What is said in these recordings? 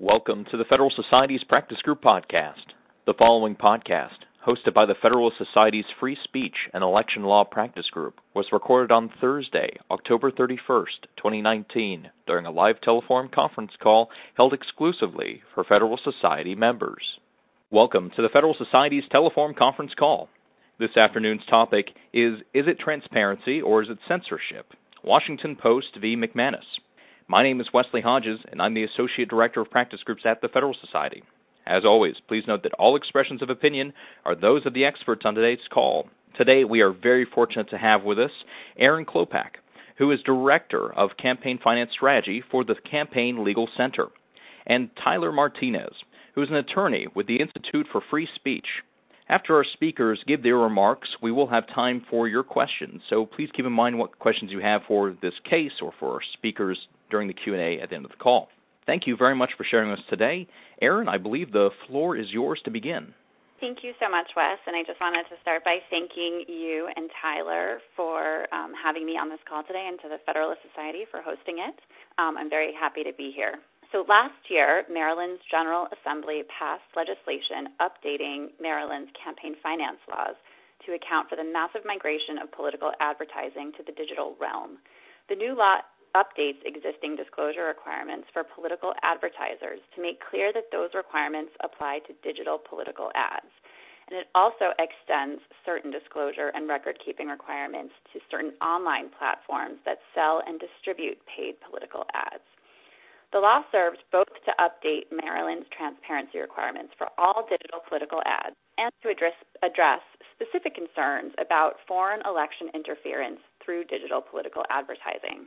Welcome to the Federal Society's Practice Group podcast. The following podcast, hosted by the Federal Society's Free Speech and Election Law Practice Group, was recorded on Thursday, October 31st, 2019, during a live telephone conference call held exclusively for Federal Society members. Welcome to the Federal Society's telephone conference call. This afternoon's topic is it transparency or is it censorship? Washington Post v. McManus. My name is Wesley Hodges, and I'm the Associate Director of Practice Groups at the Federal Society. As always, please note that all expressions of opinion are those of the experts on today's call. Today, we are very fortunate to have with us Aaron Klopak, who is Director of Campaign Finance Strategy for the Campaign Legal Center, and Tyler Martinez, who is an attorney with the Institute for Free Speech. After our speakers give their remarks, we will have time for your questions, so please keep in mind what questions you have for this case or for our speakers during the Q&A at the end of the call. Thank you very much for sharing with us today. Aaron, I believe the floor is yours to begin. Thank you so much, Wes, and I just wanted to start by thanking you and Tyler for having me on this call today and to the Federalist Society for hosting it. I'm very happy to be here. So last year, Maryland's General Assembly passed legislation updating Maryland's campaign finance laws to account for the massive migration of political advertising to the digital realm. The new law updates existing disclosure requirements for political advertisers to make clear that those requirements apply to digital political ads. And it also extends certain disclosure and record-keeping requirements to certain online platforms that sell and distribute paid political ads. The law serves both to update Maryland's transparency requirements for all digital political ads and to address specific concerns about foreign election interference through digital political advertising.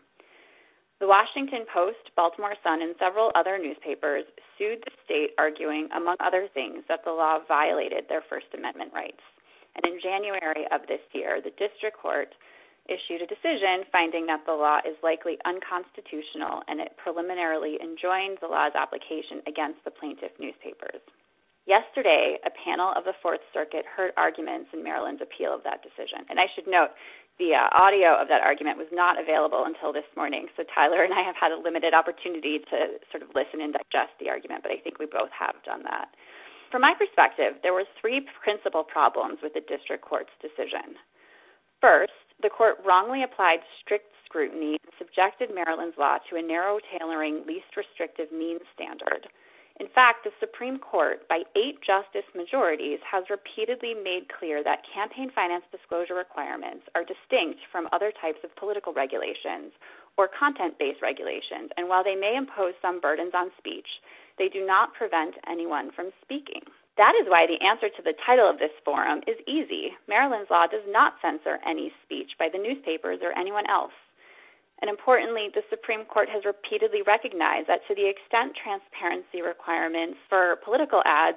The Washington Post, Baltimore Sun, and several other newspapers sued the state, arguing, among other things, that the law violated their First Amendment rights. And in January of this year, the district court issued a decision finding that the law is likely unconstitutional, and it preliminarily enjoined the law's application against the plaintiff newspapers. Yesterday, a panel of the Fourth Circuit heard arguments in Maryland's appeal of that decision. And I should note, the audio of that argument was not available until this morning, so Tyler and I have had a limited opportunity to sort of listen and digest the argument, but I think we both have done that. From my perspective, there were three principal problems with the district court's decision. First, the court wrongly applied strict scrutiny and subjected Maryland's law to a narrow tailoring, least restrictive means standard. In fact, the Supreme Court, by 8 justice majorities, has repeatedly made clear that campaign finance disclosure requirements are distinct from other types of political regulations or content-based regulations, and while they may impose some burdens on speech, they do not prevent anyone from speaking. That is why the answer to the title of this forum is easy. Maryland's law does not censor any speech by the newspapers or anyone else. And importantly, the Supreme Court has repeatedly recognized that to the extent transparency requirements for political ads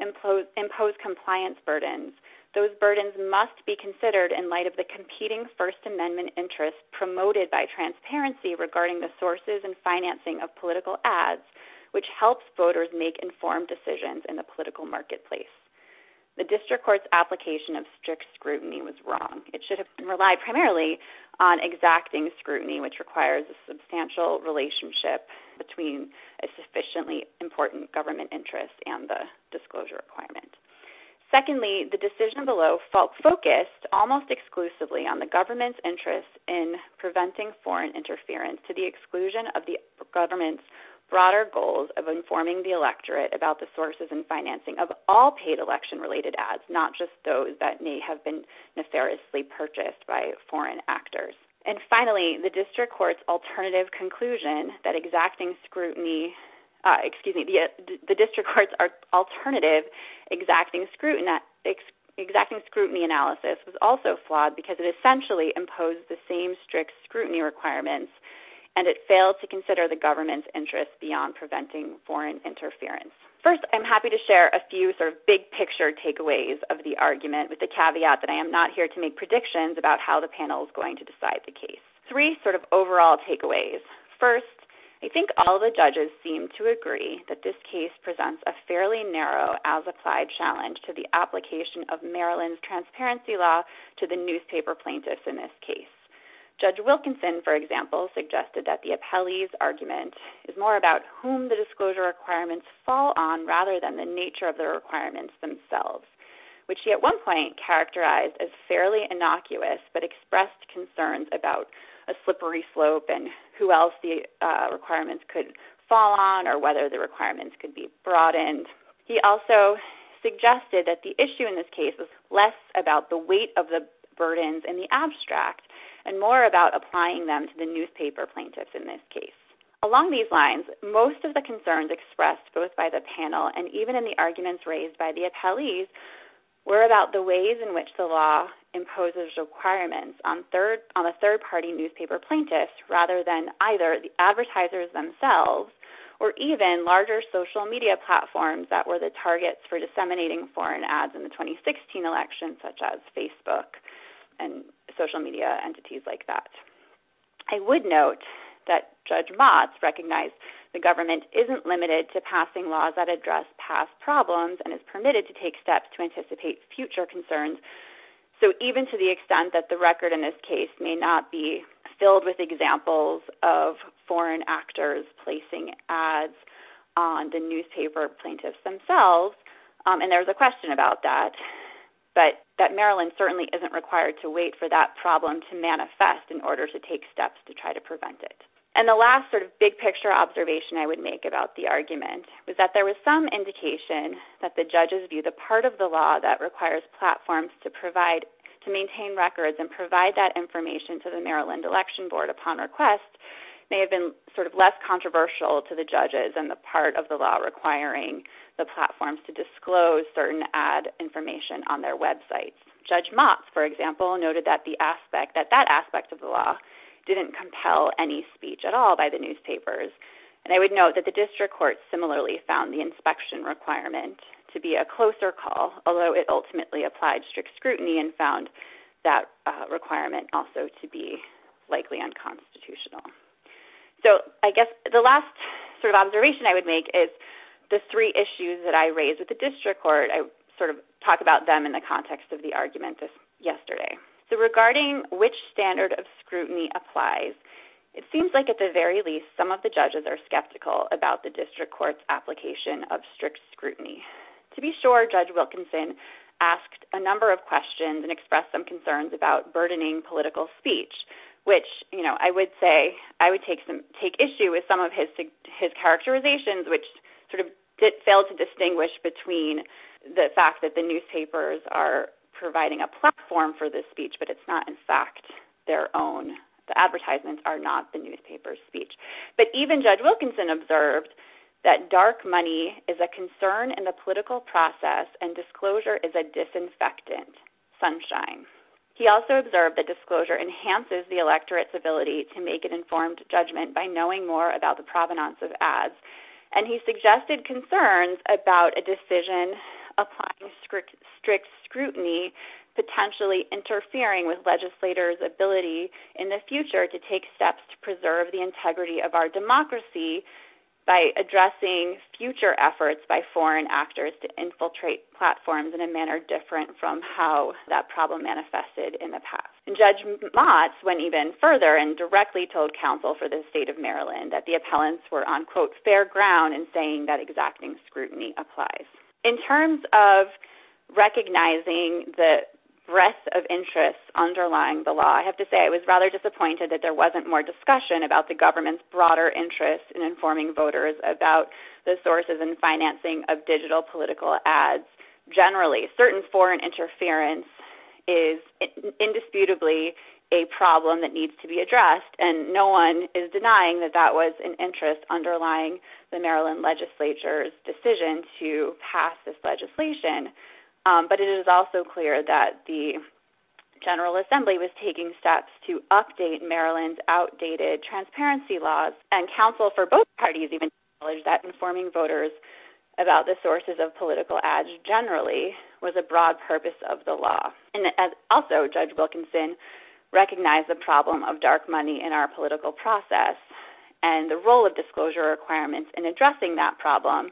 impose compliance burdens, those burdens must be considered in light of the competing First Amendment interests promoted by transparency regarding the sources and financing of political ads, which helps voters make informed decisions in the political marketplace. The district court's application of strict scrutiny was wrong. It should have relied primarily on exacting scrutiny, which requires a substantial relationship between a sufficiently important government interest and the disclosure requirement. Secondly, the decision below focused almost exclusively on the government's interest in preventing foreign interference to the exclusion of the government's broader goals of informing the electorate about the sources and financing of all paid election-related ads, not just those that may have been nefariously purchased by foreign actors. And finally, the district court's alternative conclusion that the district court's alternative exacting scrutiny analysis was also flawed because it essentially imposed the same strict scrutiny requirements, and it failed to consider the government's interests beyond preventing foreign interference. First, I'm happy to share a few sort of big-picture takeaways of the argument with the caveat that I am not here to make predictions about how the panel is going to decide the case. Three sort of overall takeaways. First, I think all the judges seem to agree that this case presents a fairly narrow as-applied challenge to the application of Maryland's transparency law to the newspaper plaintiffs in this case. Judge Wilkinson, for example, suggested that the appellee's argument is more about whom the disclosure requirements fall on rather than the nature of the requirements themselves, which he at one point characterized as fairly innocuous but expressed concerns about a slippery slope and who else the requirements could fall on or whether the requirements could be broadened. He also suggested that the issue in this case was less about the weight of the burdens in the abstract and more about applying them to the newspaper plaintiffs in this case. Along these lines, most of the concerns expressed both by the panel and even in the arguments raised by the appellees were about the ways in which the law imposes requirements on the third-party newspaper plaintiffs rather than either the advertisers themselves or even larger social media platforms that were the targets for disseminating foreign ads in the 2016 election, such as Facebook and social media entities like that. I would note that Judge Motz recognized the government isn't limited to passing laws that address past problems and is permitted to take steps to anticipate future concerns. So even to the extent that the record in this case may not be filled with examples of foreign actors placing ads on the newspaper plaintiffs themselves, and there's a question about that, but that Maryland certainly isn't required to wait for that problem to manifest in order to take steps to try to prevent it. And the last sort of big picture observation I would make about the argument was that there was some indication that the judges view the part of the law that requires platforms to maintain records and provide that information to the Maryland Election Board upon request may have been sort of less controversial to the judges than the part of the law requiring the platforms to disclose certain ad information on their websites. Judge Motz, for example, noted that that aspect of the law didn't compel any speech at all by the newspapers. And I would note that the district court similarly found the inspection requirement to be a closer call, although it ultimately applied strict scrutiny and found that requirement also to be likely unconstitutional. So I guess the last sort of observation I would make is the three issues that I raised with the district court. I sort of talk about them in the context of the argument yesterday. So regarding which standard of scrutiny applies, it seems like at the very least some of the judges are skeptical about the district court's application of strict scrutiny. To be sure, Judge Wilkinson asked a number of questions and expressed some concerns about burdening political speech, which, I would say I would take issue with some of his characterizations, which sort of failed to distinguish between the fact that the newspapers are providing a platform for this speech, but it's not in fact their own. The advertisements are not the newspaper's speech. But even Judge Wilkinson observed that dark money is a concern in the political process and disclosure is a disinfectant, sunshine. He also observed that disclosure enhances the electorate's ability to make an informed judgment by knowing more about the provenance of ads, and he suggested concerns about a decision applying strict scrutiny potentially interfering with legislators' ability in the future to take steps to preserve the integrity of our democracy by addressing future efforts by foreign actors to infiltrate platforms in a manner different from how that problem manifested in the past. And Judge Motz went even further and directly told counsel for the state of Maryland that the appellants were on, quote, fair ground in saying that exacting scrutiny applies. In terms of recognizing the breadth of interests underlying the law, I have to say I was rather disappointed that there wasn't more discussion about the government's broader interest in informing voters about the sources and financing of digital political ads. Generally, certain foreign interference is indisputably a problem that needs to be addressed, and no one is denying that that was an interest underlying the Maryland legislature's decision to pass this legislation. But it is also clear that the General Assembly was taking steps to update Maryland's outdated transparency laws, and counsel for both parties even acknowledged that informing voters about the sources of political ads generally was a broad purpose of the law. And as also Judge Wilkinson recognized the problem of dark money in our political process and the role of disclosure requirements in addressing that problem,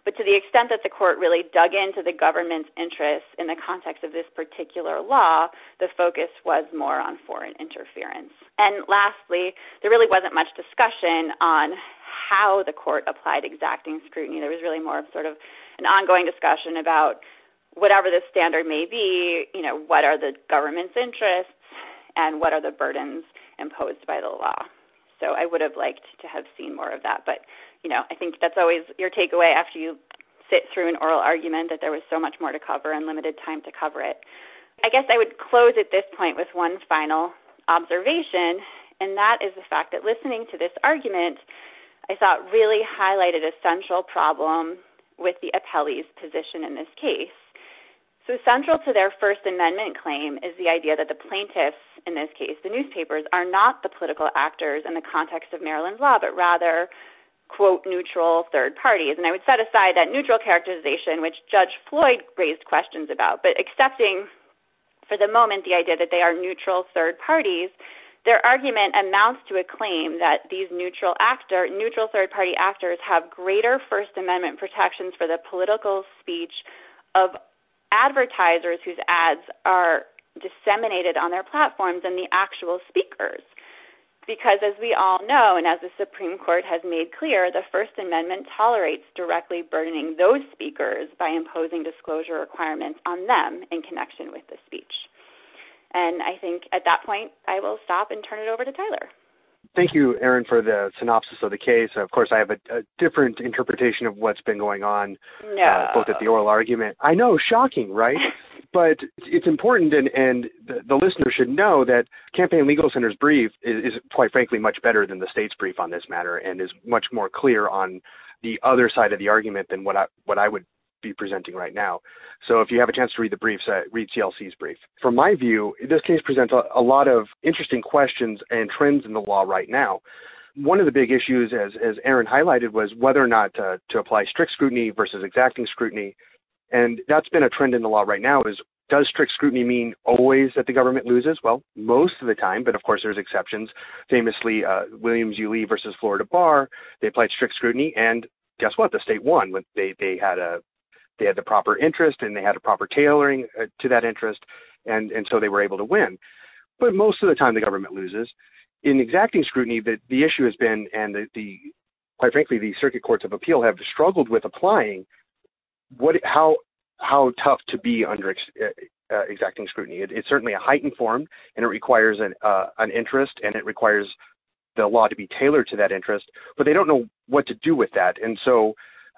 But to the extent that the court really dug into the government's interests in the context of this particular law, the focus was more on foreign interference. And lastly, there really wasn't much discussion on how the court applied exacting scrutiny. There was really more of sort of an ongoing discussion about whatever the standard may be, what are the government's interests and what are the burdens imposed by the law. So I would have liked to have seen more of that. But, I think that's always your takeaway after you sit through an oral argument, that there was so much more to cover and limited time to cover it. I guess I would close at this point with one final observation, and that is the fact that listening to this argument, I thought really highlighted a central problem with the appellee's position in this case. So central to their First Amendment claim is the idea that the plaintiffs, in this case the newspapers, are not the political actors in the context of Maryland's law, but rather, quote, neutral third parties. And I would set aside that neutral characterization, which Judge Floyd raised questions about, but accepting for the moment the idea that they are neutral third parties, their argument amounts to a claim that these neutral third party actors have greater First Amendment protections for the political speech of advertisers whose ads are disseminated on their platforms than the actual speakers. Because as we all know, and as the Supreme Court has made clear, the First Amendment tolerates directly burdening those speakers by imposing disclosure requirements on them in connection with the speech. And I think at that point, I will stop and turn it over to Tyler. Thank you, Erin, for the synopsis of the case. Of course, I have a different interpretation of what's been going on, both at the oral argument. I know, shocking, right? But it's important, and the listener should know that Campaign Legal Center's brief is quite frankly much better than the state's brief on this matter, and is much more clear on the other side of the argument than what I would be presenting right now. So if you have a chance to read the briefs, read CLC's brief. From my view, this case presents a lot of interesting questions and trends in the law right now. One of the big issues, as Erin highlighted, was whether or not to apply strict scrutiny versus exacting scrutiny. And that's been a trend in the law right now is, does strict scrutiny mean always that the government loses? Well, most of the time, but of course there's exceptions. Famously, Williams U. Lee versus Florida Bar, they applied strict scrutiny, and guess what? The state won. They had the proper interest, and they had a proper tailoring to that interest, and so they were able to win. But most of the time, the government loses. In exacting scrutiny, the issue has been, and quite frankly, the circuit courts of appeal have struggled with applying how tough to be under exacting scrutiny. It's certainly a heightened form, and it requires an interest, and it requires the law to be tailored to that interest, but they don't know what to do with that. And so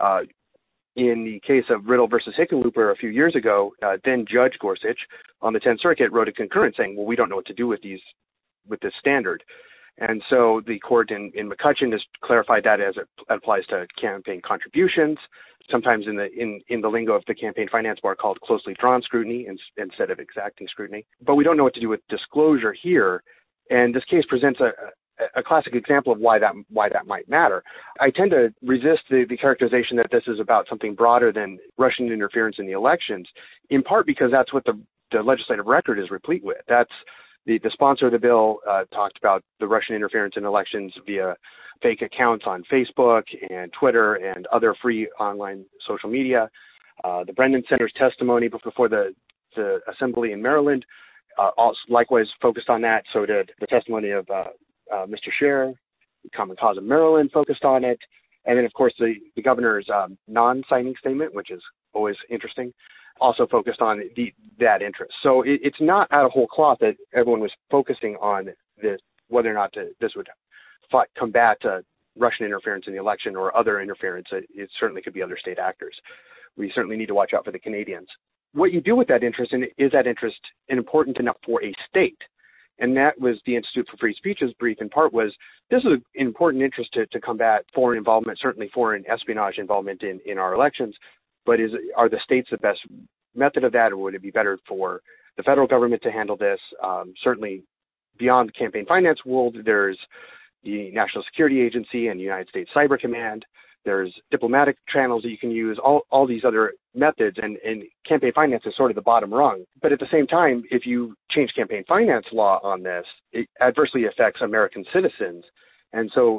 in the case of Riddle versus Hickenlooper a few years ago, then Judge Gorsuch on the 10th Circuit wrote a concurrence saying, well, we don't know what to do with this standard. And so the court in McCutcheon has clarified that as it applies to campaign contributions, sometimes in the lingo of the campaign finance bar called closely drawn scrutiny instead of exacting scrutiny. But we don't know what to do with disclosure here. And this case presents a classic example of why that might matter. I tend to resist the characterization that this is about something broader than Russian interference in the elections, in part because that's what the legislative record is replete with. That's the sponsor of the bill talked about the Russian interference in elections via fake accounts on Facebook and Twitter and other free online social media. The Brennan Center's testimony before the assembly in Maryland also likewise focused on that. So did the testimony of Mr. Scher, the Common Cause of Maryland focused on it. And then, of course, the governor's non-signing statement, which is always interesting, also focused on that interest. So it's not out of whole cloth that everyone was focusing on this, whether or not this would combat Russian interference in the election or other interference. It certainly could be other state actors. We certainly need to watch out for the Canadians. What you do with that interest, and is that interest important enough for a state? And that was the Institute for Free Speech's brief in part was, this is an important interest to combat foreign involvement, certainly foreign espionage involvement in our elections, but are the states the best method of that, or would it be better for the federal government to handle this? Certainly beyond the campaign finance world, there's the National Security Agency and the United States Cyber Command. There's diplomatic channels that you can use, all these other methods, and campaign finance is sort of the bottom rung. But at the same time, if you change campaign finance law on this, it adversely affects American citizens. And so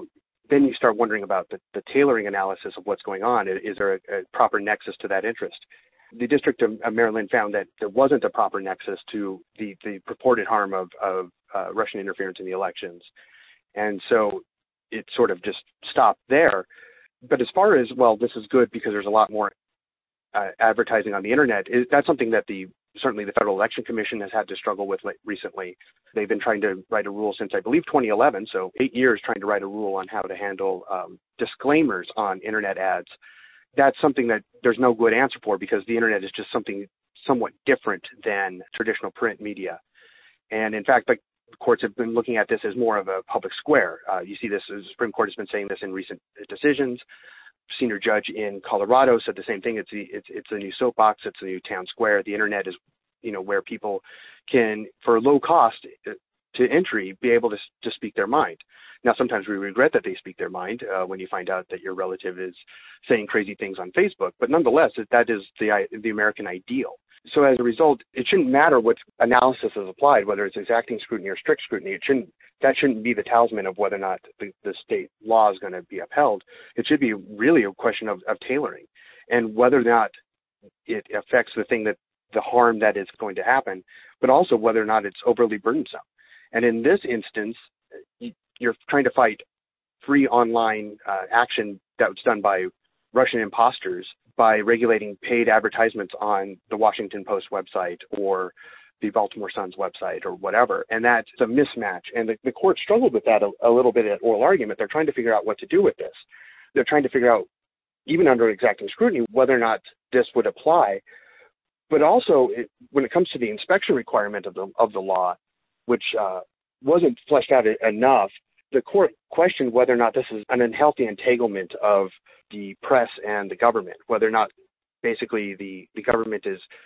then you start wondering about the tailoring analysis of what's going on. Is there a proper nexus to that interest? The District of Maryland found that there wasn't a proper nexus to the purported harm of Russian interference in the elections. And so it sort of just stopped there. But as far as, well, this is good because there's a lot more advertising on the internet, that's something that certainly the Federal Election Commission has had to struggle with recently. They've been trying to write a rule since, I believe, 2011, so 8 years trying to write a rule on how to handle disclaimers on internet ads. That's something that there's no good answer for because the internet is just something somewhat different than traditional print media. And in fact, like, the courts have been looking at this as more of a public square. You see this, the Supreme Court has been saying this in recent decisions. Senior judge in Colorado said the same thing. It's the new soapbox. It's the new town square. The internet is, where people can, for low cost to entry, be able to speak their mind. Now, sometimes we regret that they speak their mind when you find out that your relative is saying crazy things on Facebook. But nonetheless, that is the American ideal. So as a result, it shouldn't matter what analysis is applied, whether it's exacting scrutiny or strict scrutiny. That shouldn't be the talisman of whether or not the state law is going to be upheld. It should be really a question of tailoring and whether or not it affects the harm that is going to happen, but also whether or not it's overly burdensome. And in this instance, you're trying to fight free online action that was done by Russian imposters by regulating paid advertisements on the Washington Post website or the Baltimore Sun's website or whatever. And that's a mismatch. And the court struggled with that a little bit at oral argument. They're trying to figure out what to do with this. They're trying to figure out, even under exacting scrutiny, whether or not this would apply. But also, when it comes to the inspection requirement of the law, which wasn't fleshed out enough, the court questioned whether or not this is an unhealthy entanglement of the press and the government, whether or not basically the government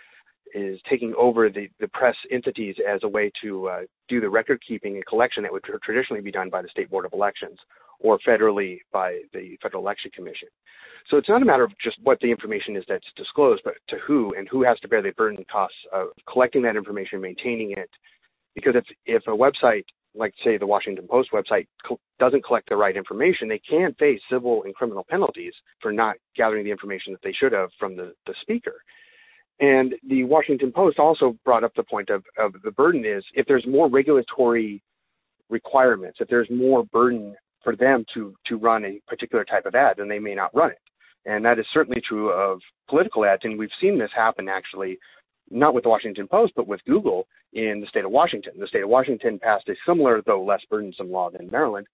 is taking over the press entities as a way to do the record keeping and collection that would traditionally be done by the State Board of Elections or federally by the Federal Election Commission. So it's not a matter of just what the information is that's disclosed, but to who, and who has to bear the burden costs of collecting that information, maintaining it. Because if a website, like say the Washington Post website, doesn't collect the right information, they can face civil and criminal penalties for not gathering the information that they should have from the speaker. And the Washington Post also brought up the point of the burden is if there's more regulatory requirements, if there's more burden for them to run a particular type of ad, then they may not run it. And that is certainly true of political ads. And we've seen this happen actually, not with the Washington Post, but with Google in the state of Washington. The state of Washington passed a similar, though less burdensome law than Maryland.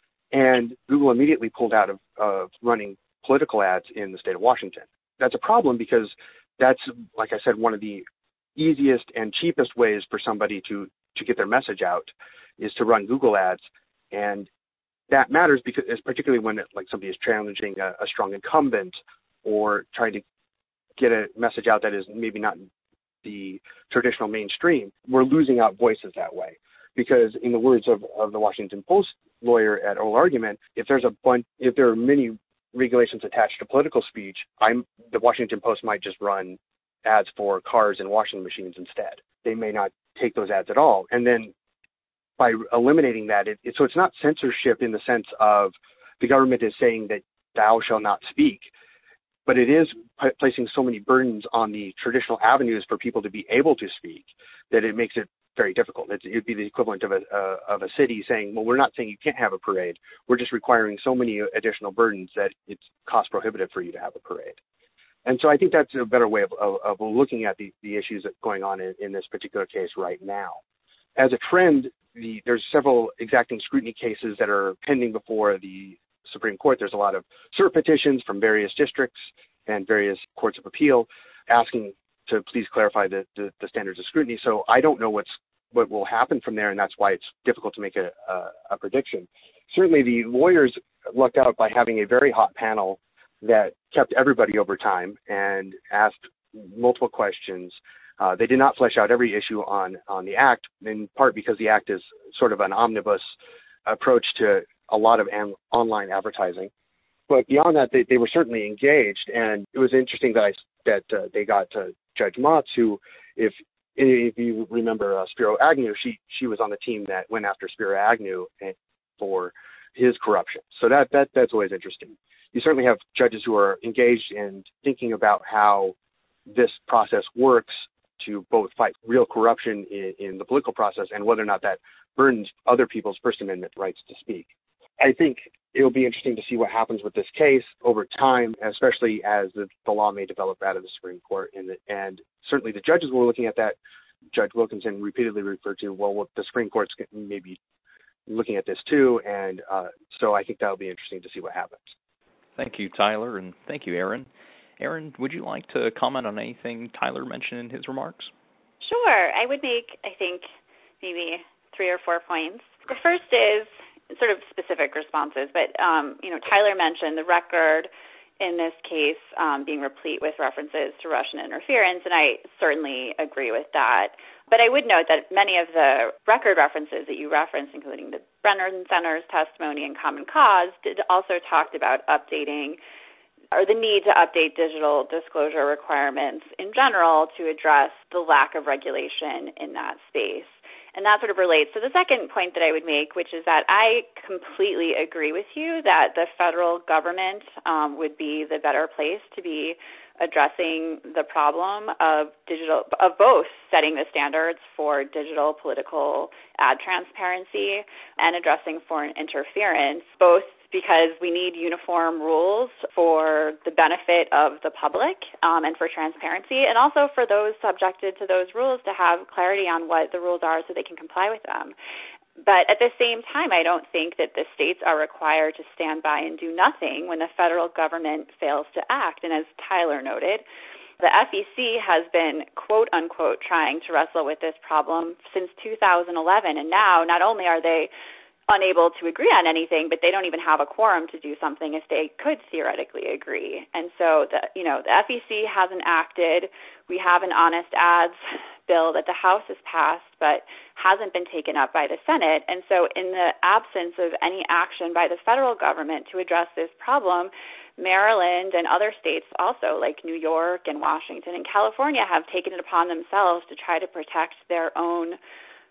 And Google immediately pulled out of running political ads in the state of Washington. That's a problem because that's, like I said, one of the easiest and cheapest ways for somebody to get their message out is to run Google ads. And that matters because, particularly when somebody is challenging a strong incumbent or trying to get a message out that is maybe not the traditional mainstream, we're losing out voices that way. Because in the words of the Washington Post lawyer at oral argument, if there are many regulations attached to political speech, the Washington Post might just run ads for cars and washing machines instead. They may not take those ads at all. And then by eliminating that, so it's not censorship in the sense of the government is saying that thou shall not speak, but it is placing so many burdens on the traditional avenues for people to be able to speak that it makes it very difficult. It'd be the equivalent of a city saying, well, we're not saying you can't have a parade. We're just requiring so many additional burdens that it's cost prohibitive for you to have a parade. And so I think that's a better way of looking at the issues that's going on in this particular case right now. As a trend, there's several exacting scrutiny cases that are pending before the Supreme Court. There's a lot of cert petitions from various districts and various courts of appeal asking to please clarify the standards of scrutiny. So I don't know what will happen from there, and that's why it's difficult to make a prediction. Certainly the lawyers lucked out by having a very hot panel that kept everybody over time and asked multiple questions. They did not flesh out every issue on the Act, in part because the Act is sort of an omnibus approach to a lot of online advertising. But beyond that, they were certainly engaged, and it was interesting that they got Judge Motz, who, if you remember Spiro Agnew, she was on the team that went after Spiro Agnew for his corruption. So that's always interesting. You certainly have judges who are engaged in thinking about how this process works to both fight real corruption in the political process and whether or not that burdens other people's First Amendment rights to speak. I think it'll be interesting to see what happens with this case over time, especially as the law may develop out of the Supreme Court. And certainly the judges were looking at that. Judge Wilkinson repeatedly referred to, the Supreme Court's maybe looking at this too. And so I think that'll be interesting to see what happens. Thank you, Tyler, and thank you, Aaron. Aaron, would you like to comment on anything Tyler mentioned in his remarks? Sure. I would make, I think, maybe 3 or 4 points. The first is sort of specific responses, but, Tyler mentioned the record in this case being replete with references to Russian interference, and I certainly agree with that. But I would note that many of the record references that you referenced, including the Brennan Center's testimony and Common Cause, also talked about updating or the need to update digital disclosure requirements in general to address the lack of regulation in that space. And that sort of relates to the second point that I would make, which is that I completely agree with you that the federal government would be the better place to be addressing the problem of both setting the standards for digital political ad transparency and addressing foreign interference, both because we need uniform rules for the benefit of the public and for transparency, and also for those subjected to those rules to have clarity on what the rules are so they can comply with them. But at the same time, I don't think that the states are required to stand by and do nothing when the federal government fails to act. And as Tyler noted, the FEC has been, quote unquote, trying to wrestle with this problem since 2011. And now not only are they unable to agree on anything, but they don't even have a quorum to do something if they could theoretically agree. And so the FEC hasn't acted. We have an honest ads bill that the House has passed, but hasn't been taken up by the Senate. And so in the absence of any action by the federal government to address this problem, Maryland and other states also, like New York and Washington and California, have taken it upon themselves to try to protect their own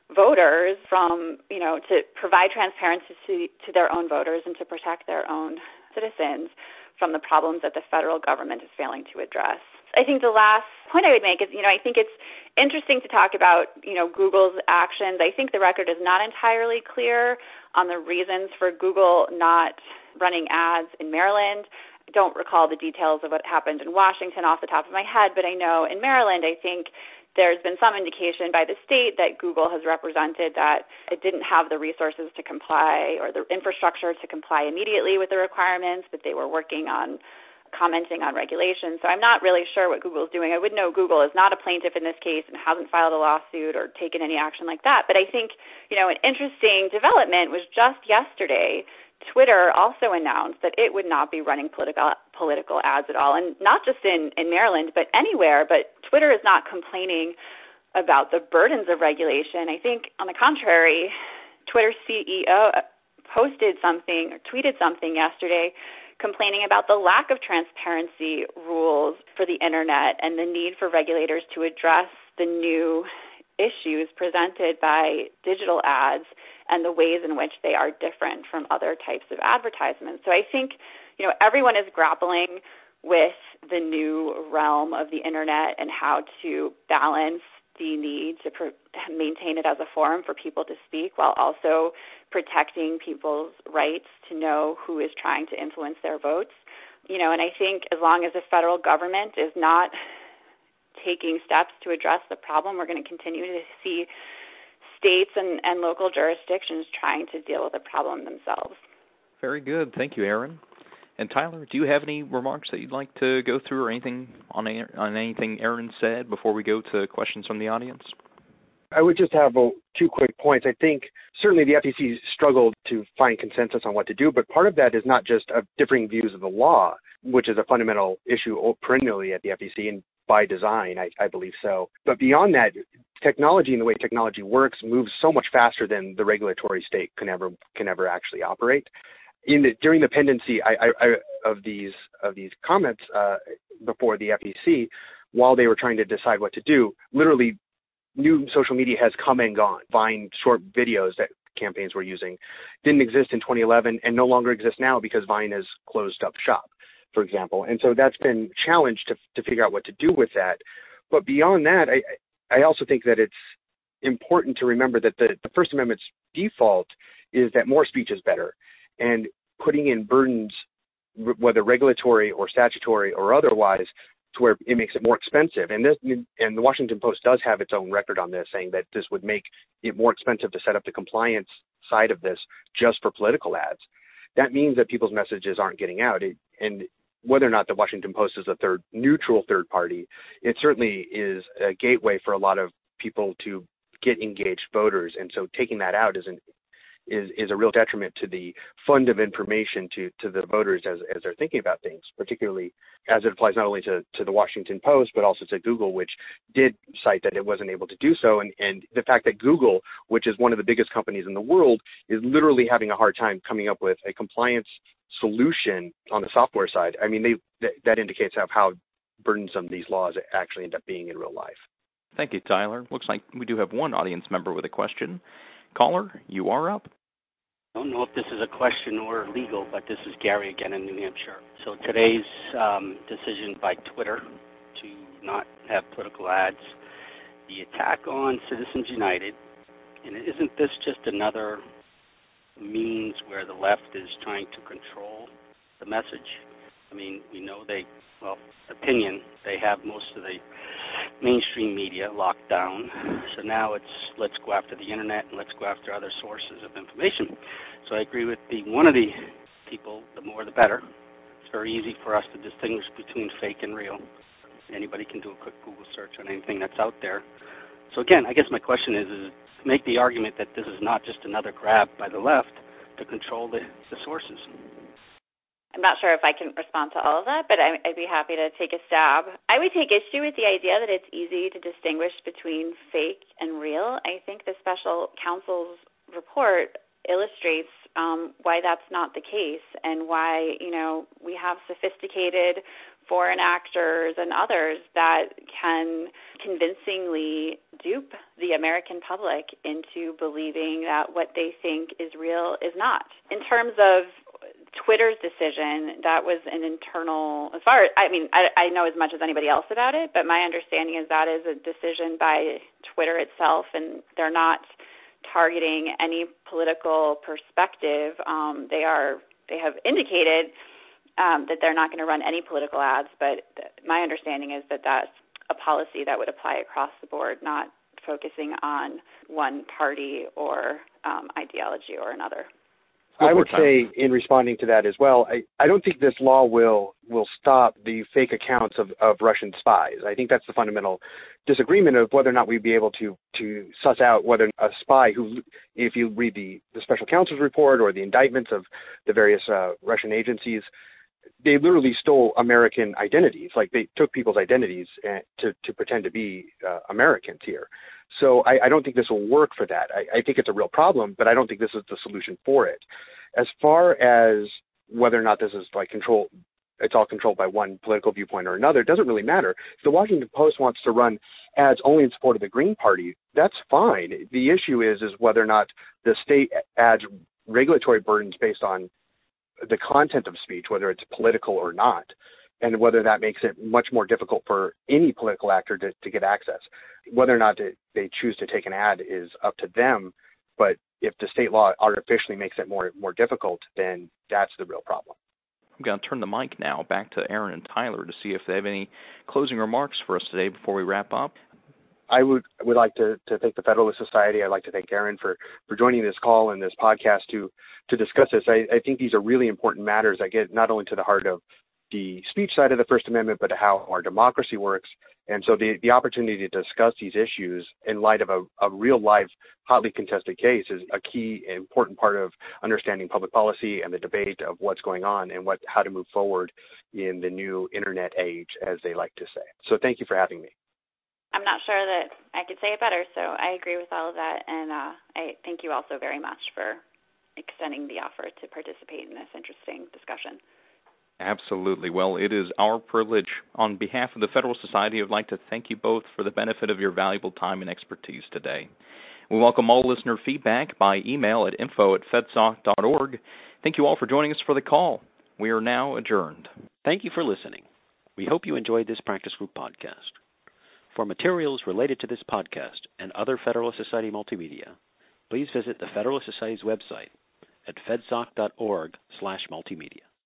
voters from, to provide transparency to their own voters and to protect their own citizens from the problems that the federal government is failing to address. I think the last point I would make is, I think it's interesting to talk about, Google's actions. I think the record is not entirely clear on the reasons for Google not running ads in Maryland. I don't recall the details of what happened in Washington off the top of my head, but I know in Maryland, I think there's been some indication by the state that Google has represented that it didn't have the resources to comply or the infrastructure to comply immediately with the requirements, but they were working on commenting on regulations. So I'm not really sure what Google's doing. I would know Google is not a plaintiff in this case and hasn't filed a lawsuit or taken any action like that. But I think, an interesting development was just yesterday, Twitter also announced that it would not be running political ads at all, and not just in Maryland, but anywhere. But Twitter is not complaining about the burdens of regulation. I think, on the contrary, Twitter's CEO tweeted something yesterday complaining about the lack of transparency rules for the Internet and the need for regulators to address the new issues presented by digital ads and the ways in which they are different from other types of advertisements. So I think, everyone is grappling with the new realm of the Internet and how to balance the need to maintain it as a forum for people to speak while also protecting people's rights to know who is trying to influence their votes. And I think as long as the federal government is not taking steps to address the problem, we're going to continue to see states and local jurisdictions trying to deal with the problem themselves. Very good. Thank you, Aaron. And Tyler, do you have any remarks that you'd like to go through or anything on anything Aaron said before we go to questions from the audience? I would just have 2 quick points. I think certainly the FEC struggled to find consensus on what to do, but part of that is not just differing views of the law, which is a fundamental issue perennially at the FEC and by design, I believe so. But beyond that, technology and the way technology works moves so much faster than the regulatory state can ever actually operate. During the pendency of these comments before the FEC, while they were trying to decide what to do, literally new social media has come and gone. Vine short videos that campaigns were using didn't exist in 2011 and no longer exist now because Vine has closed up shop, for example. And so that's been challenged to figure out what to do with that. But beyond that, I also think that it's important to remember that the First Amendment's default is that more speech is better. And putting in burdens, whether regulatory or statutory or otherwise, to where it makes it more expensive. And the Washington Post does have its own record on this, saying that this would make it more expensive to set up the compliance side of this just for political ads. That means that people's messages aren't getting out. And whether or not the Washington Post is a neutral third party, it certainly is a gateway for a lot of people to get engaged voters. And so taking that out is a real detriment to the fund of information to the voters as they're thinking about things, particularly as it applies not only to the Washington Post, but also to Google, which did cite that it wasn't able to do so. And the fact that Google, which is one of the biggest companies in the world, is literally having a hard time coming up with a compliance solution on the software side. I mean, that indicates how burdensome these laws actually end up being in real life. Thank you, Tyler. Looks like we do have one audience member with a question. Caller, you are up. I don't know if this is a question or legal, but this is Gary again in New Hampshire. So today's decision by Twitter to not have political ads, the attack on Citizens United, and isn't this just another means where the left is trying to control the message? I mean, we know they have most of the mainstream media locked down. So now it's let's go after the internet and let's go after other sources of information. So I agree with one of the people, the more the better. It's very easy for us to distinguish between fake and real. Anybody can do a quick Google search on anything that's out there. So again, I guess my question is make the argument that this is not just another grab by the left to control the sources. I'm not sure if I can respond to all of that, but I'd be happy to take a stab. I would take issue with the idea that it's easy to distinguish between fake and real. I think the special counsel's report illustrates why that's not the case and why, we have sophisticated foreign actors and others that can convincingly dupe the American public into believing that what they think is real is not. In terms of Twitter's decision, that was an internal, I know as much as anybody else about it, but my understanding is that is a decision by Twitter itself, and they're not targeting any political perspective. They have indicated that they're not going to run any political ads, but my understanding is that that's a policy that would apply across the board, not focusing on one party or ideology or another. I would say in responding to that as well, I don't think this law will stop the fake accounts of Russian spies. I think that's the fundamental disagreement of whether or not we'd be able to suss out whether a spy who, if you read the special counsel's report or the indictments of the various Russian agencies, they literally stole American identities. Like they took people's identities to pretend to be Americans here. So I don't think this will work for that. I think it's a real problem, but I don't think this is the solution for it. As far as whether or not this is it's all controlled by one political viewpoint or another, it doesn't really matter. If the Washington Post wants to run ads only in support of the Green Party, that's fine. The issue is whether or not the state adds regulatory burdens based on the content of speech, whether it's political or not, and whether that makes it much more difficult for any political actor to get access. Whether or not they choose to take an ad is up to them, but if the state law artificially makes it more difficult, then that's the real problem. I'm going to turn the mic now back to Aaron and Tyler to see if they have any closing remarks for us today before we wrap up. I would like to thank the Federalist Society. I'd like to thank Aaron for joining this call and this podcast to discuss this. I think these are really important matters that get not only to the heart of the speech side of the First Amendment, but how our democracy works. And so the opportunity to discuss these issues in light of a real life, hotly contested case is a key important part of understanding public policy and the debate of what's going on and how to move forward in the new internet age, as they like to say. So thank you for having me. I'm not sure that I could say it better, so I agree with all of that, and I thank you also very much for extending the offer to participate in this interesting discussion. Absolutely. Well, it is our privilege. On behalf of the Federal Society, I'd like to thank you both for the benefit of your valuable time and expertise today. We welcome all listener feedback by email at info@fedsoc.org. Thank you all for joining us for the call. We are now adjourned. Thank you for listening. We hope you enjoyed this practice group podcast. For materials related to this podcast and other Federalist Society multimedia, please visit the Federalist Society's website at fedsoc.org/multimedia.